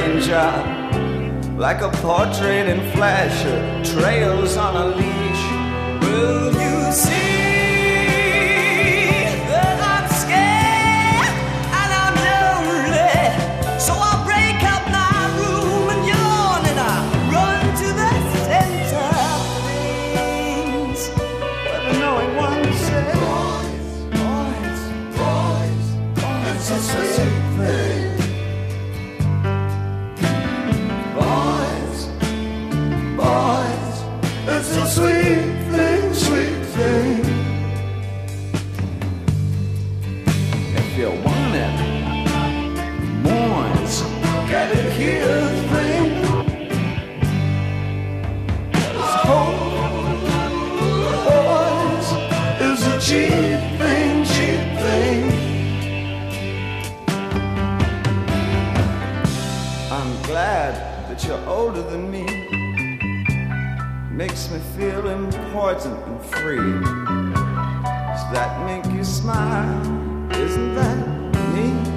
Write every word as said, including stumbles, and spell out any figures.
stranger, like a portrait in flash, trails on a leash. Will you see that I'm scared and I'm lonely? So I break up my room and yawn and I run to the center of things, where the knowing one says, boys, boys, boys, it's a sweet thing. It's a sweet thing, sweet thing. If you want it, boys, get it here, thing. It's cold, boys, it's a cheap thing, cheap thing. I'm glad that you're older than me. Makes me feel important and free. Does that make you smile? Isn't that neat?